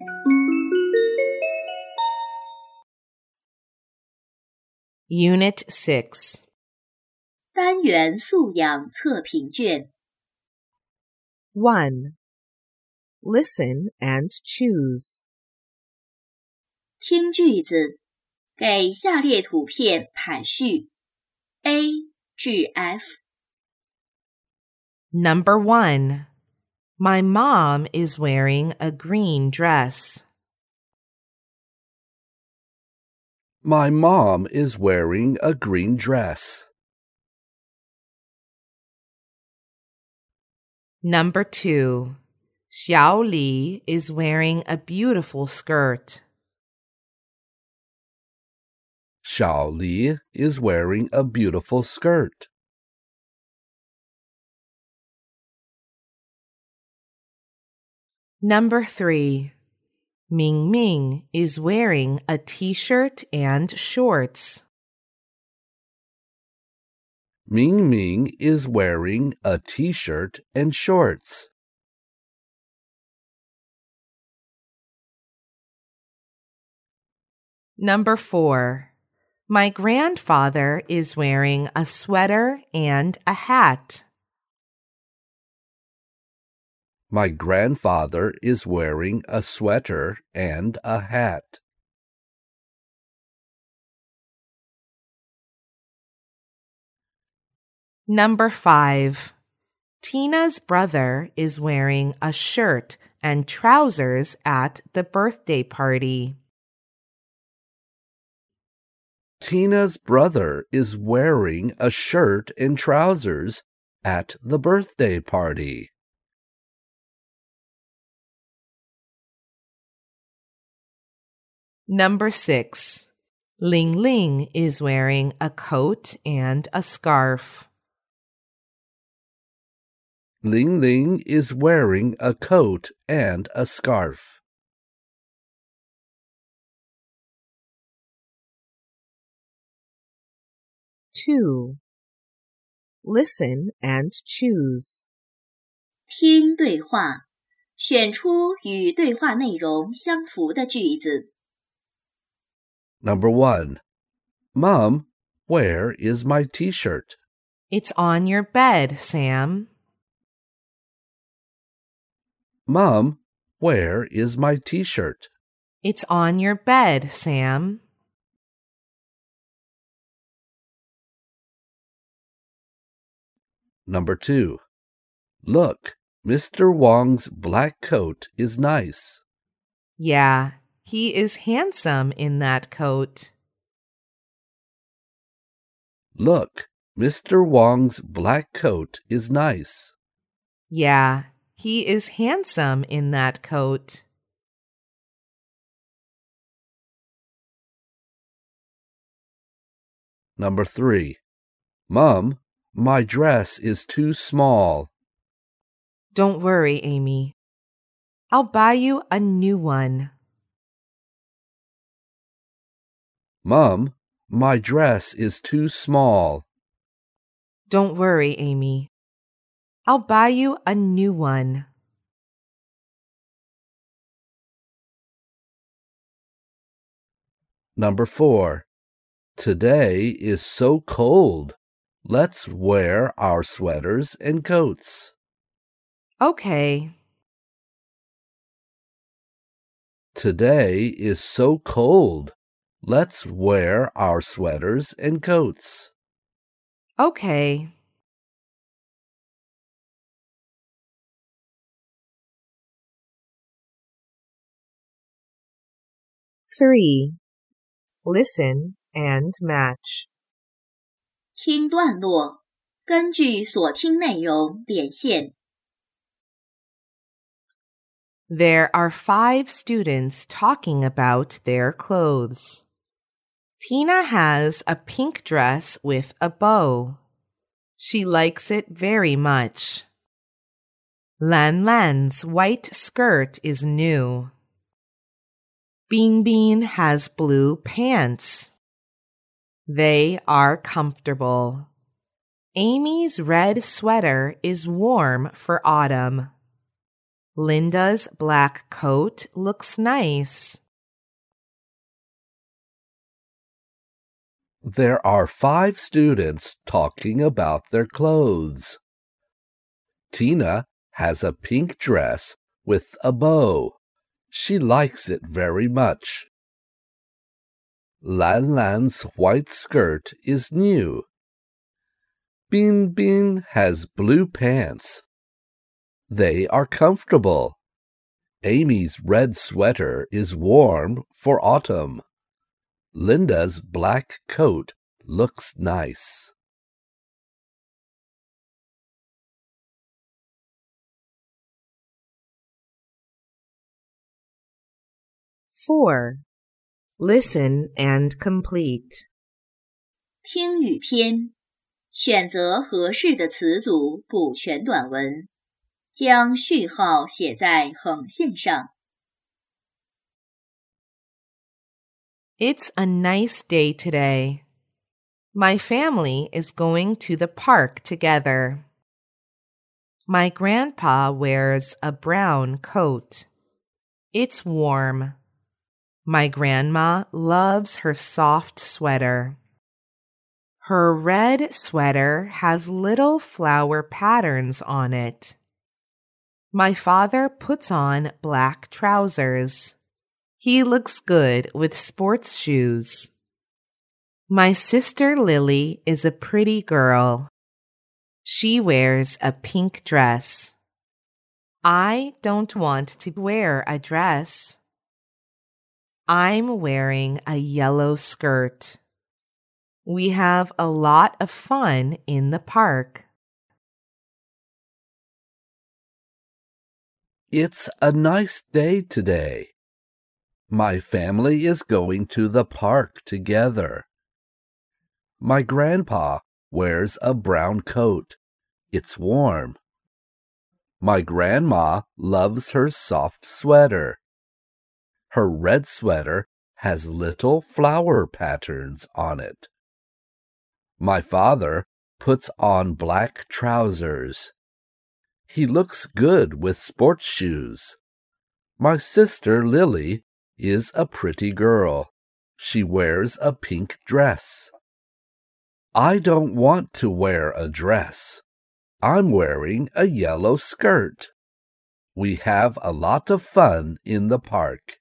Unit 6. 单元素养测评卷 1. Listen and choose. 听句子，给下列图片排序 A 至 F。 Number 1. My mom is wearing a green dress. My mom is wearing a green dress. Number 2. Xiao Li is wearing a beautiful skirt. Xiao Li is wearing a beautiful skirt. Number 3. Ming Ming is wearing a t-shirt and shorts. Ming Ming is wearing a t-shirt and shorts. Number 4. My grandfather is wearing a sweater and a hat. My grandfather is wearing a sweater and a hat. Number 5. Tina's brother is wearing a shirt and trousers at the birthday party. Tina's brother is wearing a shirt and trousers at the birthday party. Number 6. Ling Ling is wearing a coat and a scarf. Ling Ling is wearing a coat and a scarf. Two. Listen and choose. 听对话，选出与对话内容相符的句子。 Number 1. Mom, where is my t-shirt? It's on your bed, Sam. Mom, where is my t-shirt? It's on your bed, Sam. Number 2. Look, Mr. Wong's black coat is nice. Yeah, he is handsome in that coat. Look, Mr. Wong's black coat is nice. Yeah, he is handsome in that coat. Number 3. Mom, my dress is too small. Don't worry, Amy. I'll buy you a new one. Mom, my dress is too small. Don't worry, Amy. I'll buy you a new one. Number 4. Today is so cold. Let's wear our sweaters and coats. Okay. Today is so cold. Let's wear our sweaters and coats. Okay. Three. Listen and match. 听段落，根据所听内容连线。 There are 5 students talking about their clothes. Tina has a pink dress with a bow. She likes it very much. Lan Lan's white skirt is new. Bean Bean has blue pants. They are comfortable. Amy's red sweater is warm for autumn. Linda's black coat looks nice. There are 5 students talking about their clothes. Tina has a pink dress with a bow. She likes it very much. Lan Lan's white skirt is new. Bin Bin has blue pants. They are comfortable. Amy's red sweater is warm for autumn. Linda's black coat looks nice. Four. Listen and complete. 听语篇，选择合适的词组补全短文，将序号写在横线上。 It's a nice day today. My family is going to the park together. My grandpa wears a brown coat. It's warm. My grandma loves her soft sweater. Her red sweater has little flower patterns on it. My father puts on black trousers. He looks good with sports shoes. My sister Lily is a pretty girl. She wears a pink dress. I don't want to wear a dress. I'm wearing a yellow skirt. We have a lot of fun in the park. It's a nice day today. My family is going to the park together. My grandpa wears a brown coat. It's warm. My grandma loves her soft sweater. Her red sweater has little flower patterns on it. My father puts on black trousers. He looks good with sports shoes. My sister Lily is a pretty girl. She wears a pink dress. I don't want to wear a dress. I'm wearing a yellow skirt. We have a lot of fun in the park.